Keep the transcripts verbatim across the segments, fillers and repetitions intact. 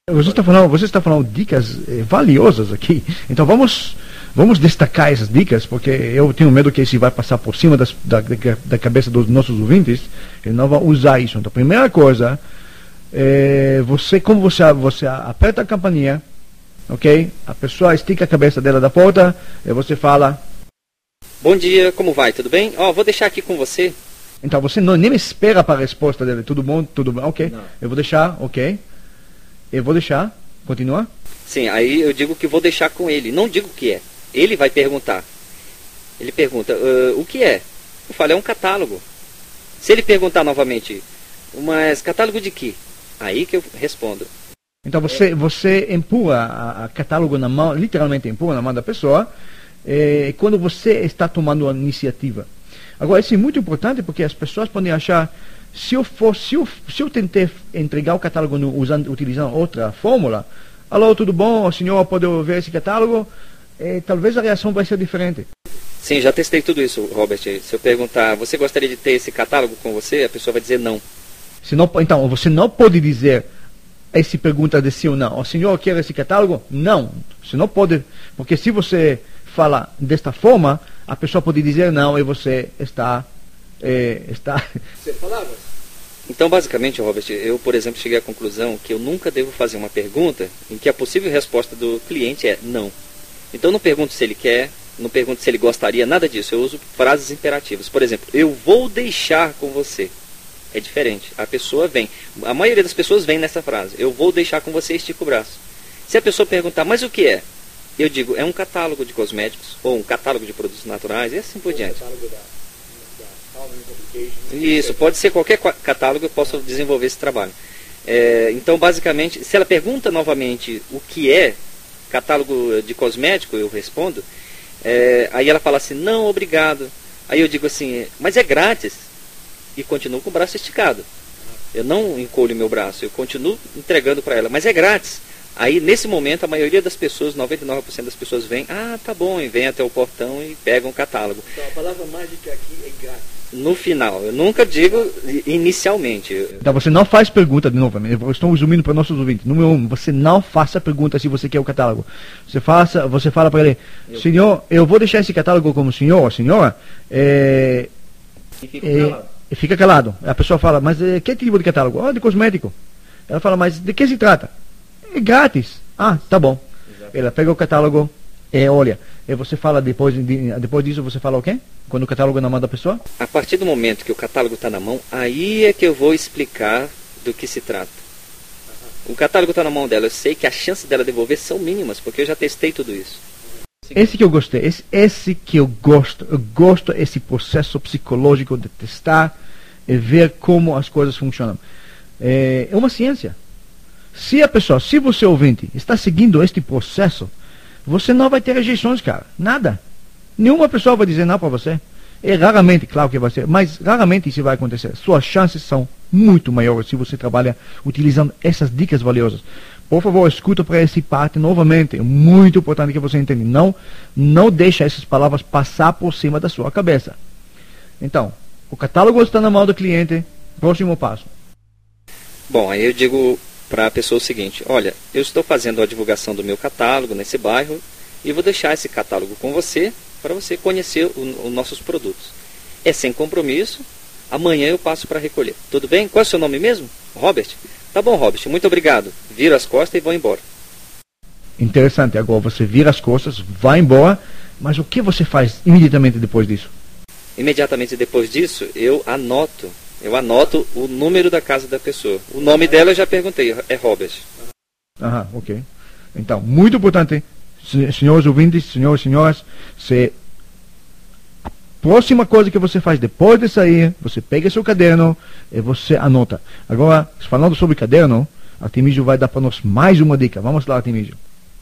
Você está falando, você está falando dicas eh, valiosas aqui. Então vamos, vamos destacar essas dicas, porque eu tenho medo que isso vai passar por cima das, da, da cabeça dos nossos ouvintes. Eles não vão usar isso. Então, a primeira coisa, é você, como você, você aperta a campainha, ok? A pessoa estica a cabeça dela da porta e você fala: bom dia, como vai? Tudo bem? Ó, oh, vou deixar aqui com você. Então você não, nem espera para a resposta dele. Tudo bom? Tudo bem? Ok. Não. Eu vou deixar, ok. Eu vou deixar. Continua? Sim, aí eu digo que vou deixar com ele. Não digo o que é. Ele vai perguntar. Ele pergunta, uh, o que é? Eu falo, é um catálogo. Se ele perguntar novamente, mas catálogo de quê? Aí que eu respondo. Então você, você empurra a, a catálogo na mão, literalmente empurra na mão da pessoa, eh, quando você está tomando a iniciativa. Agora, isso é muito importante porque as pessoas podem achar, se eu for, se eu, se eu tentei entregar o catálogo no, usando, utilizando outra fórmula, alô, tudo bom, o senhor pode ver esse catálogo? Eh, talvez a reação vai ser diferente. Sim, já testei tudo isso, Robert. Se eu perguntar, você gostaria de ter esse catálogo com você? A pessoa vai dizer não. Se não então, você não pode dizer, essa pergunta de sim ou não. O senhor quer esse catálogo? Não. Você não pode, porque se você fala desta forma, a pessoa pode dizer não e você está... É, está... Sem palavras. Então, basicamente, Robert, eu, por exemplo, cheguei à conclusão que eu nunca devo fazer uma pergunta em que a possível resposta do cliente é não. Então, não pergunto se ele quer, não pergunto se ele gostaria, nada disso. Eu uso frases imperativas. Por exemplo, eu vou deixar com você. É diferente. A pessoa vem. A maioria das pessoas vem nessa frase. Eu vou deixar com você e estico o braço. Se a pessoa perguntar, mas o que é? Eu digo, é um catálogo de cosméticos, ou um catálogo de produtos naturais, e assim por diante. Isso, pode ser qualquer catálogo, eu posso desenvolver esse trabalho. É, então, basicamente, se ela pergunta novamente o que é catálogo de cosmético, eu respondo. É, aí ela fala assim, não, obrigado. Aí eu digo assim, mas é grátis. E continuo com o braço esticado. Eu não encolho meu braço, eu continuo entregando para ela, mas é grátis. Aí, nesse momento, a maioria das pessoas, noventa e nove por cento das pessoas vêm, ah, tá bom, e vem até o portão e pegam o catálogo. Então, a palavra mágica aqui é grátis. No final, eu nunca digo inicialmente. Então você não faz pergunta, de novo, eu estou resumindo para nossos ouvintes. Número um, você não faça pergunta se você quer o catálogo. Você, faça, você fala para ele, eu... senhor, eu vou deixar esse catálogo como senhor, senhora, é, e fica é, calado. E fica calado. A pessoa fala, mas é, que tipo de catálogo? Ah, de cosmético. Ela fala, mas de que se trata? É grátis. Ah, tá bom. Exato. Ela pega o catálogo e olha. E você fala, depois, de, depois disso, você fala o quê? Quando o catálogo é na mão da pessoa? A partir do momento que o catálogo está na mão, aí é que eu vou explicar do que se trata. O catálogo está na mão dela, eu sei que as chances dela devolver são mínimas, porque eu já testei tudo isso. Esse que eu gostei, esse, esse que eu gosto, eu gosto desse processo psicológico de testar e ver como as coisas funcionam. É, é uma ciência. Se a pessoa, se você ouvinte, está seguindo este processo, você não vai ter rejeições, cara. Nada. Nenhuma pessoa vai dizer não para você. É raramente, claro que vai ser, mas raramente isso vai acontecer. Suas chances são muito maiores se você trabalha utilizando essas dicas valiosas. Por favor, escuta para essa parte novamente. É muito importante que você entenda. Não, não deixe essas palavras passar por cima da sua cabeça. Então, o catálogo está na mão do cliente. Próximo passo. Bom, aí eu digo para a pessoa o seguinte, olha, eu estou fazendo a divulgação do meu catálogo nesse bairro e vou deixar esse catálogo com você para você conhecer os nossos produtos. É sem compromisso, amanhã eu passo para recolher. Tudo bem? Qual é o seu nome mesmo? Robert? Tá bom, Robert, muito obrigado. Viro as costas e vou embora. Interessante, agora você vira as costas, vai embora, mas o que você faz imediatamente depois disso? Imediatamente depois disso, eu anoto. Eu anoto o número da casa da pessoa. O nome dela eu já perguntei, é Robert. Aham, ok. Então, muito importante, senhores ouvintes, senhores e senhoras, se a próxima coisa que você faz depois de sair, você pega seu caderno e você anota. Agora, falando sobre caderno, Artemísio vai dar para nós mais uma dica. Vamos lá, Artemísio.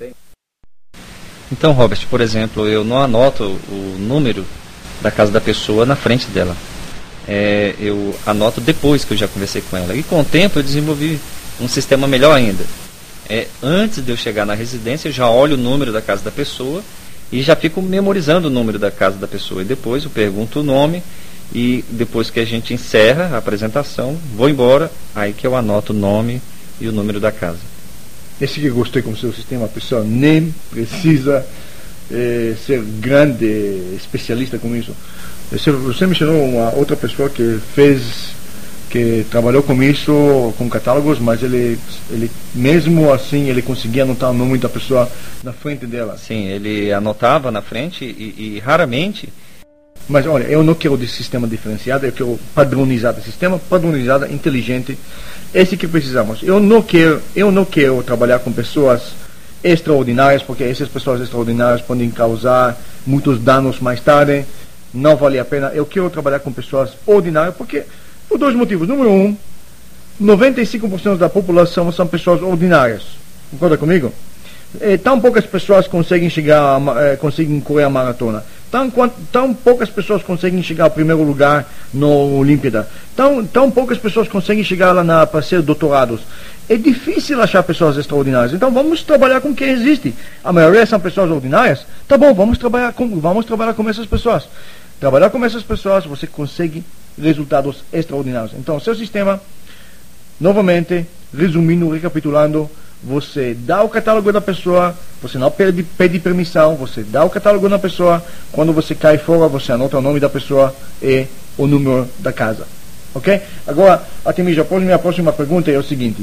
Então, Robert, por exemplo, eu não anoto o número da casa da pessoa na frente dela. É, eu anoto depois que eu já conversei com ela. E com o tempo eu desenvolvi um sistema melhor ainda. É, antes de eu chegar na residência, eu já olho o número da casa da pessoa e já fico memorizando o número da casa da pessoa. E depois eu pergunto o nome e depois que a gente encerra a apresentação, vou embora, aí que eu anoto o nome e o número da casa. esse que eu gostei como seu sistema, a pessoa nem precisa eh, ser grande especialista com isso. Você, você mencionou uma outra pessoa que fez, que trabalhou com isso, com catálogos, mas ele, ele mesmo assim, ele conseguia anotar o nome da pessoa na frente dela. Sim, ele anotava na frente e, e raramente... Mas olha, eu não quero de sistema diferenciado, eu quero padronizado, sistema padronizado, inteligente, esse que precisamos. Eu não quero, eu não quero trabalhar com pessoas extraordinárias, porque essas pessoas extraordinárias podem causar muitos danos mais tarde, não vale a pena. Eu quero trabalhar com pessoas ordinárias, porque, por dois motivos. Número um, noventa e cinco por cento da população são pessoas ordinárias. Concorda comigo? É, tão poucas pessoas conseguem chegar, a, é, conseguem correr a maratona. Tão, tão poucas pessoas conseguem chegar ao primeiro lugar no Olimpíada. Tão, tão poucas pessoas conseguem chegar lá na, para ser doutorados. É difícil achar pessoas extraordinárias. Então vamos trabalhar com quem existe. A maioria são pessoas ordinárias. Tá bom, vamos trabalhar com, vamos trabalhar com essas pessoas. Trabalhar com essas pessoas, você consegue resultados extraordinários. Então, seu sistema, novamente, resumindo, recapitulando, você dá o catálogo da pessoa, você não pede, pede permissão, você dá o catálogo da pessoa, quando você cai fora, você anota o nome da pessoa e o número da casa. Ok? Agora, Artemisia, a minha próxima pergunta é o seguinte.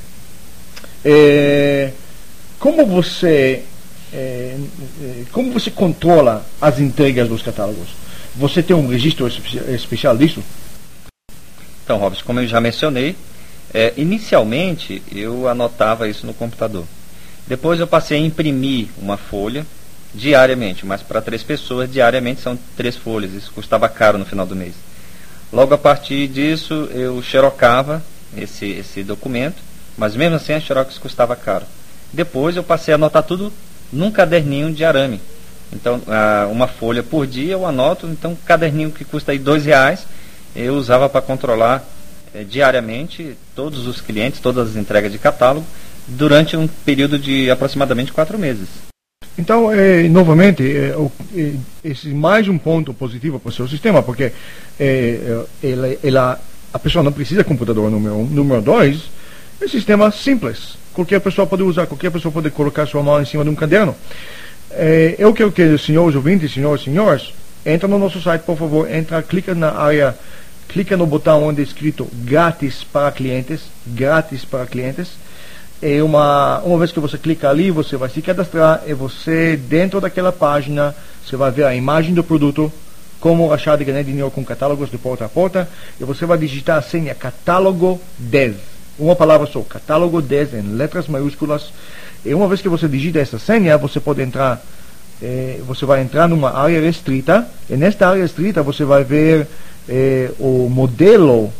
É, como você é, como você controla as entregas dos catálogos? Você tem um registro especial disso? Então, Robson, como eu já mencionei, É, inicialmente eu anotava isso no computador. Depois eu passei a imprimir uma folha diariamente, mas para três pessoas diariamente são três folhas. Isso custava caro no final do mês. Logo a partir disso eu xerocava esse, esse documento, mas mesmo assim a xerox custava caro. Depois eu passei a anotar tudo num caderninho de arame. Então uma folha por dia eu anoto. Então um caderninho que custa aí dois reais eu usava para controlar É, diariamente todos os clientes, todas as entregas de catálogo, durante um período de aproximadamente quatro meses. Então, é, novamente, é, o, é, esse é mais um ponto positivo para o seu sistema, porque é, ela, ela, a pessoa não precisa de computador número um. Número dois, é um sistema simples. Qualquer pessoa pode usar, qualquer pessoa pode colocar sua mão em cima de um caderno. É, eu quero que os senhores ouvintes, senhores e senhores, entrem no nosso site, por favor, entra, clica na área, clica no botão onde é escrito grátis para clientes, grátis para clientes. E uma, uma vez que você clica ali, você vai se cadastrar e você, dentro daquela página, você vai ver a imagem do produto, como achar de ganhar dinheiro com catálogos de porta a porta, e você vai digitar a senha catálogo dez. Uma palavra só, catálogo dez em letras maiúsculas. E uma vez que você digita essa senha, você pode entrar, eh, você vai entrar numa área restrita, e nesta área restrita você vai ver Eh, o modelo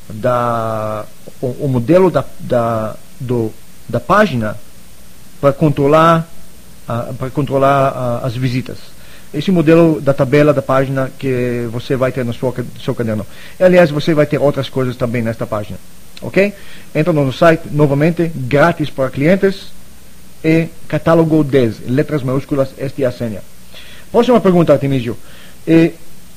da o, o modelo da da, do, da página para controlar uh, para controlar uh, as visitas. Esse modelo da tabela da página que você vai ter no seu, seu caderno. E, aliás, você vai ter outras coisas também nesta página. Ok? Entra no site novamente, grátis para clientes, e catálogo dez, letras maiúsculas, esta é a senha. Próxima pergunta, Artemisia. Eh,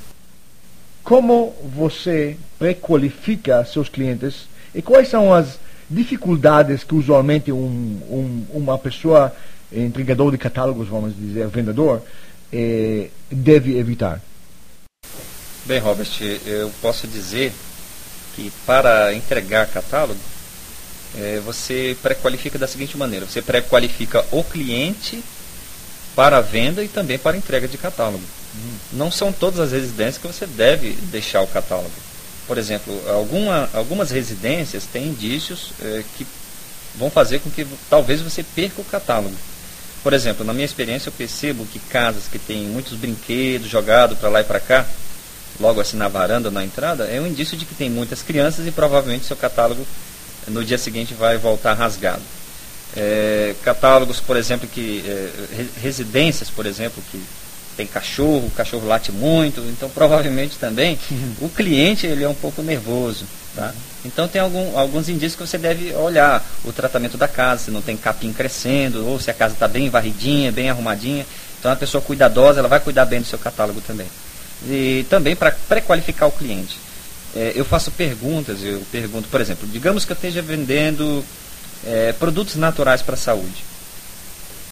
Como você pré-qualifica seus clientes e quais são as dificuldades que usualmente um, um, uma pessoa, entregador de catálogos, vamos dizer, vendedor, eh, deve evitar? Bem, Robert, eu posso dizer que para entregar catálogo, eh, você pré-qualifica da seguinte maneira: você pré-qualifica o cliente para a venda e também para a entrega de catálogo. Não são todas as residências que você deve deixar o catálogo. Por exemplo, alguma, algumas residências têm indícios eh, que vão fazer com que talvez você perca o catálogo. Por exemplo, na minha experiência eu percebo que casas que têm muitos brinquedos jogados para lá e para cá, logo assim na varanda, na entrada, é um indício de que tem muitas crianças e provavelmente seu catálogo no dia seguinte vai voltar rasgado. É, catálogos, por exemplo, que é, residências, por exemplo, que tem cachorro, o cachorro late muito, então provavelmente também o cliente ele é um pouco nervoso, tá? Então tem algum, alguns indícios que você deve olhar: o tratamento da casa, se não tem capim crescendo, ou se a casa está bem varridinha, bem arrumadinha. Então a pessoa cuidadosa, ela vai cuidar bem do seu catálogo também. E também para pré-qualificar o cliente, é, eu faço perguntas, eu pergunto, por exemplo, digamos que eu esteja vendendo É, produtos naturais para a saúde.